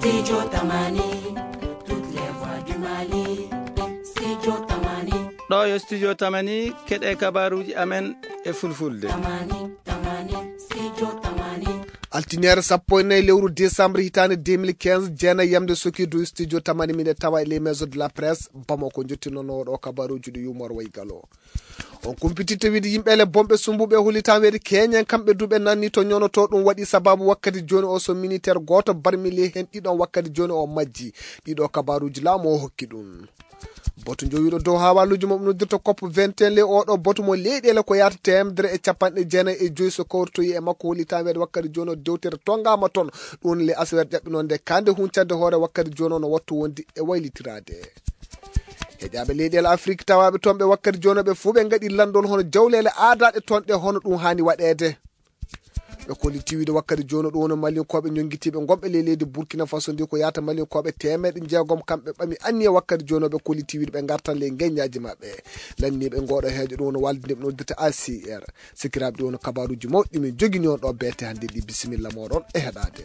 Studio Tamani, toutes les voix du Mali. Studio Tamani. ɗo yo studio Tamani keɗe kabaruji amen e fulfulde. Tamani, Studio Tamani. Altinière sappo e lewru décembre hitande 2015 jeena yamde soki do studio Tamani mine tawa les maisons de la presse Bamako jottinono ɗo kabaruji ɗo yumor way galo. On kumpitite wiide yimɓele bomɓe sumbuɓe hulitawede keñen kamɓe duɓe nanni to nyonoto ɗum waɗi sababu wakkati joni o so militaire goto barmili hen ɗiɗon wakkati joni o majji ɗiɗo kabaruji laamu o hokki ɗum. botu jowiɗo dow hawaluji mo noddirta COP 21 le oɗo botu mo leyɗele ko yata temedere e capanɗe jeenayi e joyi so kawrtoyi e makko hulitawede wakkati joni o dewtere tongama toon ɗum le aswer ƴaɓɓinonde kande huncande hoore wakkati joni o no wattu wondi e waylitirade. heƴaɓe leyɗele Afrique tawaɓe toon ɓe wakkati joni ɓe fuu ɓe gaɗi landol hono jawlele aadaɗe toon ɗe hono ɗum hani waɗede. ɓe kolitiwide wakkati joni ɗo wono malinkoɓe jonguitiɓe gomɓe leydi Burkina Faso ndi ko yata malinkoɓe 160 kamɓe ɓami anni e wakkati joni ɓe kolitiwide ɓe gartan le geññaji mabɓe lanniɓe ngoɗo heejo ɗo wono walde nde noddita ACR sikiraɓe ɗo wono kabaruji mawɗi min jogini on ɗo bete hande ɗi bisimilla moɗon e heɗade.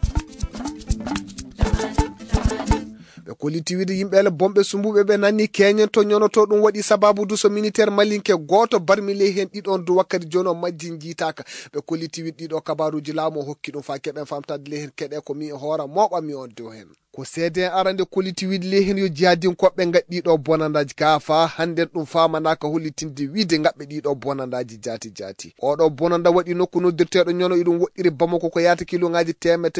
ɓe kolitiwide yimɓele bomɓe sumbuɓe ɓe nanni keñen to nyonoto ɗum waɗi sababu duso militaire malinke goto barmile hen ɗiɗon du wakkati joni o majji jiitaka ɓe kolitiwide ɗiɗo kabaruji laamu o hokki ɗum fa keɓen famtade le hen keɗe ko mi e hoora moɓami on dow hen ko seede arande kolitiwide le hen yo jihadin koɓɓe gaɗɗiɗo bonandaji ka fa handen ɗum famanaka hollitinde wiide gaɓɓe ɗiɗo bonandaji jaati oɗo bonanda waɗi nokku noddirteɗo nyono iɗum woɗɗiri Bamako ko yata kiloŋaji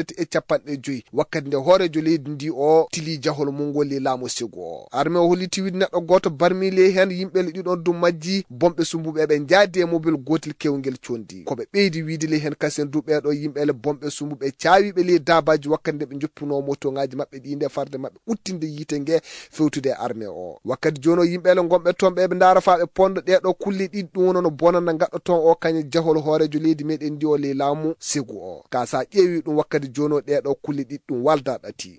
350 wakkati nde hoorejo leydi ndi o tili jahol mum golli laamu sigo o arme o hollitiwide neɗɗo goto barmile hen yimɓele ɗiɗon dum majji bomɓe sumbuɓe ɓe jaadi e mobile gotel kewgel condi koɓe ɓeydi wiide le hen kasen duɓeɗo yimɓele bomɓe sumbuɓe caawiɓe le dabaji wakkati nde ɓe joppuno motoŋaji mabɓe ɗinde farde mabɓe uttinde yite nge fewtude armée o wakkati joni o yimɓele gomɓe toon ɓe daara fa ɓe pondo ɗeɗo kulle ɗiɗi ɗum wono no bonanda gaɗɗo toon o kañe jahol hoorejo leydi meɗen ndi o le laamu sigu o ka sa ƴeewi ɗum wakkati joni o ɗeɗo kulle ɗiɗi ɗum walda ɗati.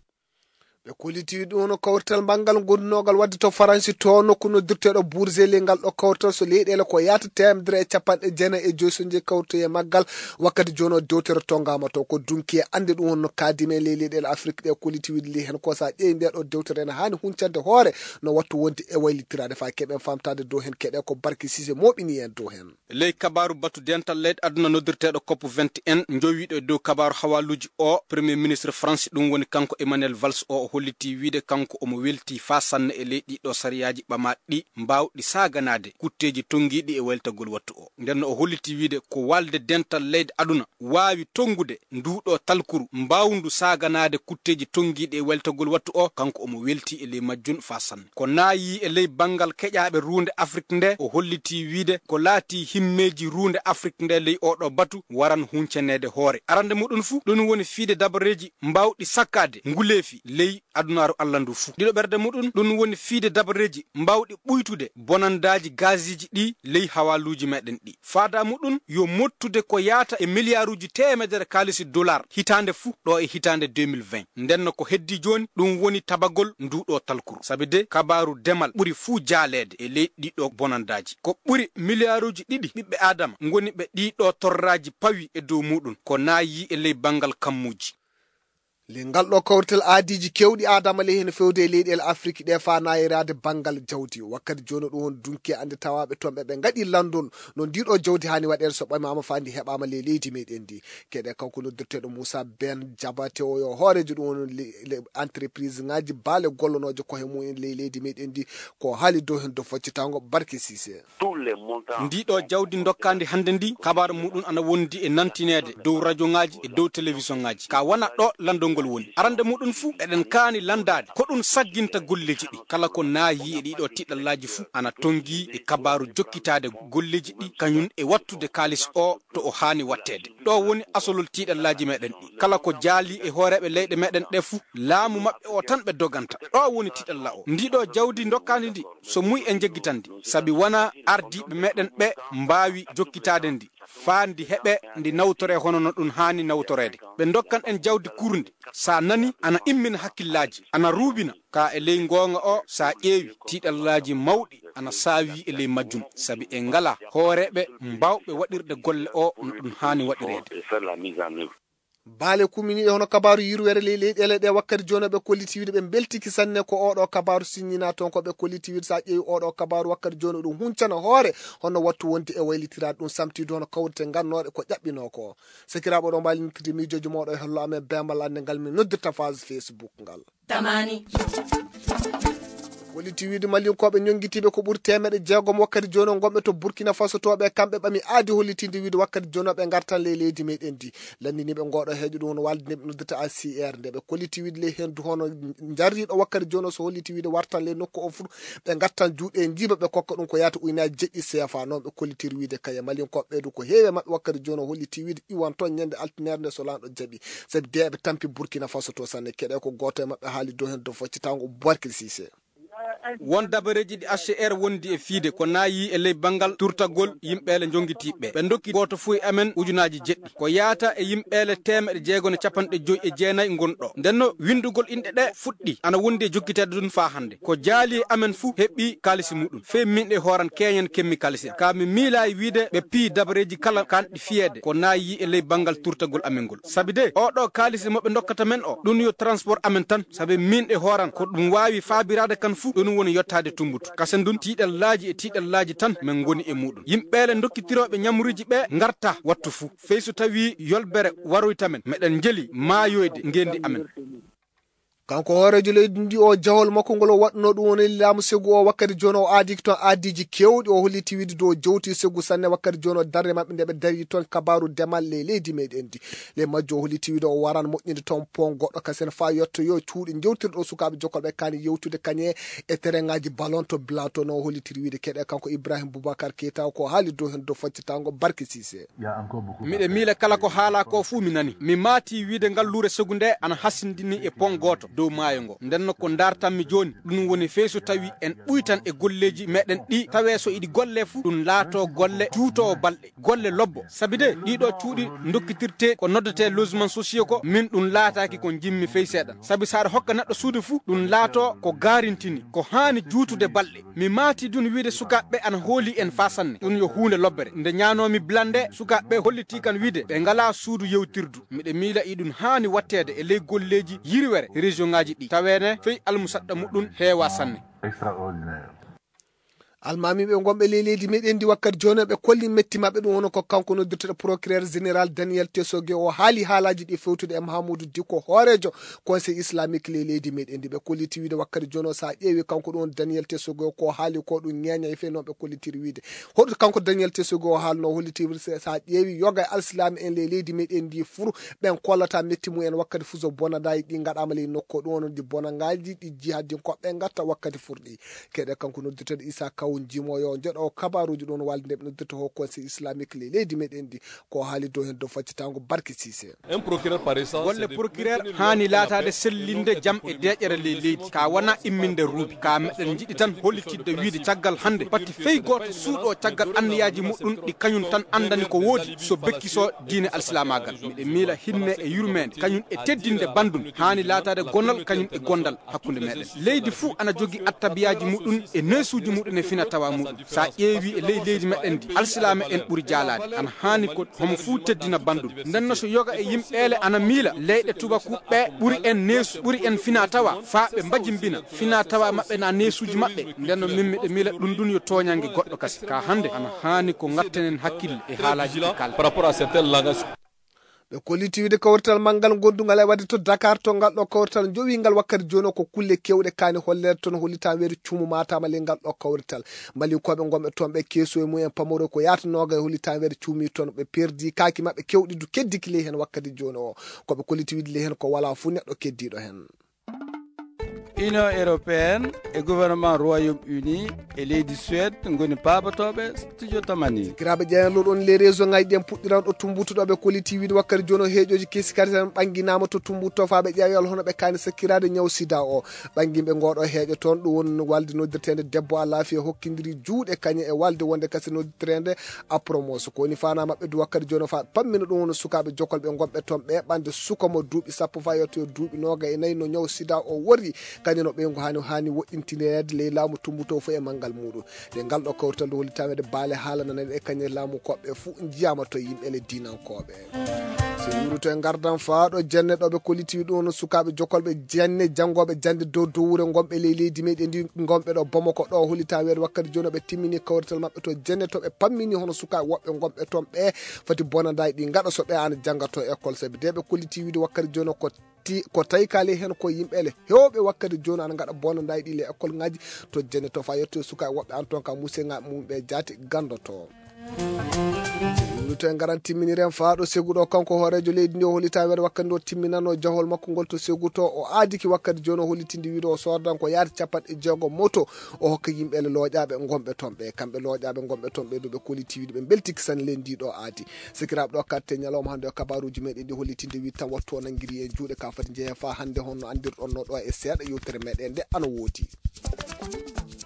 ɓe kolitiwi ɗum no kawrital mbangal gondunogal wadde to Faransi to nokku noddirteɗo Bourgeli ngal ɗo kawrital so leyɗele ko yata temedere e capanɗe jeenayi e joyi so je kawrtoye maggal wakkati joni o dewtere tongama to ko dunki e ande ɗum wonno kadime leyɗele Afrique ɗe kolitiwide li hen ko sa ƴeewi ndeɗo dewtere ene hani huncande hoore no wattu wondi e waylitirade fa keɓen famtade dow hen keɗe ko Barky Cissé moɓini en dow hen ley kabaru batu dental leyɗe aduna noddirteɗo COP 21 jowiɗo dow kabaru hawaluji o premier ministre France ɗum woni kanko Emmanuel Valls o holliti wiide kanko omo welti fa sanne e leydi ɗo sariyaji ɓamaɗɗi mbawɗi saganade kutteji tongiɗi e weltagol wattu o nden o holliti wiide ko walde dental leydi aduna wawi tongude nduɗo talkuru mbawndu saganade kutteji tongiɗi e weltagol wattu o kanko omo welti e ley majjun fa sanne ko naayi e ley bangal keƴaɓe runde Afrique nde o holliti wiide ko laati himmeji runde Afrique nde ley oɗo batu waran huncenede hoore arande muɗum fu ɗum woni fiide dabareji mbawɗi sakkade nguleefi ley adunaru Allah ndu fu ɗiɗo ɓerde muɗum ɗum woni fiide dabareji mbawɗi ɓuytude bonandaji gaziji ɗi ley hawaluji meɗen ɗi faada muɗum yo mottude ko yaata e milliarduji temedere kalisi dollar hitande fu ɗo e hitande 2020 ndenno ko heddi joni ɗum woni tabagol nduɗo talkuru sabi de kabaru demal ɓuri fu jaalede e ley ɗiɗo bonandaji ko ɓuri milliarduji ɗiɗi ɓiɓɓe adama ngoni ɓe ɗiɗo torraji pawi e dow muɗum ko naayi e ley bangal kammuji le ngal ɗo kawrital aadiji kewɗi adama le hen fewde e leyɗele Afrique ɗe fa nayirade bangal jawdi wakkati joni ɗum won dunki ande tawaɓe toon ɓe gaɗi landol no ndiɗo jawdi hani waɗede so ɓamama fa ndi heɓama le leydi meɗen ndi keɗe kanko noddirteɗo Moussa Ben Diabaté o yo hoorejo ɗum won entreprise ngaji baale gollonojo koye mumen le leydi meɗen ndi ko haali dow hen do faccitango Barky Cissé ndiɗo jawdi dokkandi hande ndi kabaru muɗum ana wondi e nantinede dow radio ngaji e dow télévision ngaji ka wona ɗo landolngol woni arande muɗum fu eɗen kaani landade ko ɗum sagginta golleji ɗi kala ko naayi e ɗiɗo tiɗallaji fu ana tongi e kabaru jokkitade golleji ɗi kañum e wattude kalis o to o hani wattede ɗo woni asolol tiɗallaji meɗen ɗi kala ko jaali e hooreɓe leyɗe meɗen ɗe fu laamu mabɓe o tan ɓe doganta ɗo woni tiɗalla o ndiɗo jawdi dokkandi ndi so muy e jeggitandi sabi wona ardiɓe meɗen ɓe mbawi jokkitade ndi faandi heɓe ndi nawtore hono no ɗum hani nawtorede ɓe dokkan en jawdi kurde sa nani ana immina hakkillaji ana ruubina ka e ley gonga o sa ƴeewi tiɗallaji mawɗi ana saawi e ley majjum sabi e ngala hooreɓe mbawɓe waɗirde golle o no ɗum hani waɗirede baale kumini hono kabaru yirwere leyɗele ɗe wakkati joni ɓe kolliti wiide ɓe beltiki sanne ko oɗo kabaru signina toon ko ɓe kolliti wiide sa ƴeewi oɗo kabaru wakkati joni ɗum huncana hoore hono wattu wonde e waylitiraɗe ɗum samtide hono kawrite gannoɗe ko ƴaɓɓino ko sakiraɓo ɗo mbalinitirde miijoji moɗo e hello amen bemal ande ngal min noddirta phase Facebook ngal tamani kolliti wiide mallinkoɓe ñonguitiɓe ko ɓuuri 100 wakkati joni gonɓe to Burkina Faso toɓe kamɓe ɓami aadi hollitinde wiide wakkati joni ɓe gartan ley leydi meɗen di landiniɓe ngoɗo heeƴo ɗum hono waldineɓe noddata ACR nde ɓe kolliti wiide ley hendu hono jarriɗo wakkati joni so holliti wiide wartan ley nokku o fuu ɓe gartan juuɗe jiiba ɓe kokka ɗum ko yata ujunaji jeɗɗi CFA noon ɓe kollitiri wiide kaya mallinkoɓe ɓeydu ko heewi maɓɓe wakkati joni holliti wiide iwan toon ñande altinaire nde so lanɗo jaaɓi saabi deɓe tampi Burkina Faso to sanne keɗe ko goto e maɓɓe haali dow hen do foccitango Boubacar Cissé won dabareji ɗi HCR wondi e fiide ko nayi e ley banggal turtagol yimɓeele jongitiɓe ɓe dokki goto fuu amen ujunaji jeɗɗi ko yaata e yimɓeele 650 gonɗo ndenno windugol inɗe ɗe fuɗɗi ana wondi e jokkitede ɗum fa hande ko jaali e amen fuu heɓɓi kalisi muɗum fe min ɗe horan keñen kemmi kalisi ka mi miilayi wiide ɓe pii dabareji kala kanɗi fiyede ko nayi e ley banggal turtagol amen ngol saabi de oɗo kalisi moɓe dokkata men o ɗum yo transport amen tan saabi min ɗe horan ko ɗum wawi fabirade kan fuu ɗum woni yottade tumbutu kasen dun tiiɗallaji e tiiɗallaji tan min goni e muɗum yimɓeele dokkitiroɓe ñamruji ɓe garta wattu fuu fey so tawi yolbere waroytamen meɗen jeli maayoyde ngendi amen kanko hoorejo leydi ndi o jahol makko ngol o waɗno ɗum woni laamu segu o wakkati joni o aadiki toon aadiji kewɗi o holliti wiide dow jowti segu sanne wakkati joni o darde mabɓe nde ɓe dari toon kabaru demal le leydi meɗen di le majjo o holliti wiide o waran moƴƴinde toon pon goɗɗo kasen fa yetto yo cuuɗi jewtirɗo sukaɓe jokkolɓe kani yewtude kañe e terrain ngaji ballon to blanc to no o hollitiri wiide keɗe kanko Ibrahima Boubacar Keita ko haali dow hen dow faccitango Barke Cissé miɗe miila kala ko haala ko fuu mi nani mi maati wiide ngallure segu nde ana hasindini e pon goto dow maayo ngo ndenno ko dartanmi joni ɗum woni fey so tawi en ɓuytan e golleji meɗen ɗi tawe so iɗi golle fuu ɗum laato golle juutowo balɗe golle lobbo saabi de ɗiɗo cuuɗi dokkitirte ko noddete logement sociaux ko min ɗum laataki ko jimmi fey seeɗan saabi saɗa hokka neɗɗo suudu fuu ɗum laato ko garintini ko haani juutude balɗe mi maati dun wiide sukaɓeɓe ana hooli en fa sanne ɗum yo hunde lobbere nde ñanomi blande sukaɓeɓe holliti kan wiide ɓe ngala suudu yewtirdu miɗe miila iɗum haani wattede e ley golleji yirwere région ngaji ɗi tawene fey almusaɗɗa muɗum heewa sanne almamiɓe gonɓe ley leydi meɗen ndi wakkati joni ɓe kolli metti mabɓe ɗum wono ko kanko noddirteɗo procureur général Daniel Tessogue o haali haalaji ɗi fewtude e Mahamoudou Dicko hoorejo conseil islamique ley leydi meɗen ndi ɓe kolliti wiide wakkati joni o sa ƴeewi kanko ɗum Daniel Tessogue ko haali ko ɗum ñeña e fe noon ɓe kollitiri wiide hoɗo kanko Daniel Tessogue o haalno hollitiri sa ƴeewi yoga e alsilami en ley leydi meɗen ndi furu ɓen kollata metti mumen wakkati fuu so bonadaji ɗi gaɗama ley nokko ɗum wono ɗi bonangaji ɗi jihadinkoɓe gatta wakkati furɗi keɗe kanko noddirteɗo Issa Kaw jimo yo jeɗo kabaruji ɗon walde ɓe noddirta ho conseil islamique le leydi meɗen ndi ko haali dow hen dow faccitango Barke Cissé golle procureur hani laatade sellinde jaam e deƴere ley leydi ka wona imminde ruubi ka meɗen jiɗi tan hollitidde wiide caggal hande batti fey goto suuɗo caggal anniyaji muɗum ɗi kañum tan andani ko woodi so bekkiso diine alsilamagal miɗe miila hinne e yurmede kañum e teddinde bandum hani laatade gonal kañum e gondal hakkude meɗen leydi fuu ana jogui attabiyaji muɗum e nesuji muɗum e fina tawa muɗum sa ƴeewi e ley leydi meɗen ndi alsilama en ɓuuri jaalade ana hani ko homo fuu teddina bandum ndenno so yoga e yimɓeele ana miila leyɗe tubaku ɓe ɓuuri en nesu ɓuuri en fina tawa fa ɓe mbajimbina fina tawa maɓɓe na nesuji maɓɓe ndenno min miɗe miila ɗum ɗum yo toñangue goɗɗo kasi ka hande ana hani ko gattenen hakkille e haalaji ɗi kalda par rapport à certains langages ɓe kolliti wiide kawrital manggal gondugal e wadde to Dakar to ngal ɗo kawrital jowingal wakkati joni ko kulle kewɗe kani hollere toon hollita weeru cuumu matama le ngal ɗo kawrital malikoɓe gonɓe toon ɓe keeso e mumen pamaro ko yatanoga e hollita weeru cuumi toon ɓe perdi kaki mabɓe kewɗi du keddiki ley hen wakkati joni o koɓe kolliti wiide ley hen ko wala fu neɗɗo keddiɗo hen Union européenne e gouvernement Royaume-Uni e leydi Suède goni pabatoɓe studio tamani kiraɓe ƴeyanlo ɗon les réseau ngaji ɗen puɗɗiran ɗo tumbutuɗoɓe kolliti wiide wakkati joni o heeƴoji kesi kadi tan ɓanguinama to tumbuto fa ɓe ƴeewal hono ɓe kani sakkirade ñaw sida o ɓanguimɓe ngoɗo heeƴo toon ɗum woni walde noddirtede debbo alafi hokkidiri juuɗe kañe e walde wonde kasi noddirtede apromos ko woni fana mabɓe du wakkati joni o fa pammina ɗum wono sukaɓe jokkolɓe gonɓe toon ɓe ɓande sukamo duuɓi sappo fa yetto e duuɓi noga e nayyi no ñaw sida o wori kañum no ɓeygo hani woɗɗintinede ley laamu tumbuto fo e manggal muɗum nde ngal ɗo kawrital ɗo hollitamede baale haalananede e kañe laamu koɓɓe fuu jiyama to yimɓe le dinankoɓe sewruto e gardan faaɗo jenne ɗo ɓe kolitiwi ɗum no sukaɓe jokolɓe jenne janggoɓe jande dow dowure gomɓe leydi meɗen ndi gomɓe ɗo Bamako ɗo holita weede wakkati joni ɓe timmini kawrital mabɓe to jenne to ɓe pammini hono sukaɓe woɓɓe gomɓe toon ɓe fati bonandaji ɗi gaɗa so ɓe an janggato école sabi de ɓe kolitiwiide wakkati joni ko tawi kaali hen ko yimɓele hewɓe wakkati joni ana gaɗa bonandaji ɗi le école ngaji to jenne to fa yetto sukaɓe woɓɓe an toon ka musidɗa mumɓe jaati gandoto to en garan timminiren faaɗo seguɗo kanko hoorejo leydi ndi o holita weede wakkati nde o timminano jahol makko ngol to seguto o aadiki wakkati joni o hollitinde wiide o sordan ko yaade 60 moto o hokka yimɓele looƴaɓe gomɓe toon ɓe kamɓe looƴaɓe gomɓe toon ɓe ɗo ɓe koliti wiide ɓe beltiki san len ndiɗo aadi sikiraɓe ɗo katte ñalawma hannde o kabaruji meɗen ɗi hollitinde wi tan wattu o nangguiri e juuɗe ka fati jeeya fa hannde honno andirɗon no ɗo e seeɗa yewtere meɗen nde ana wooti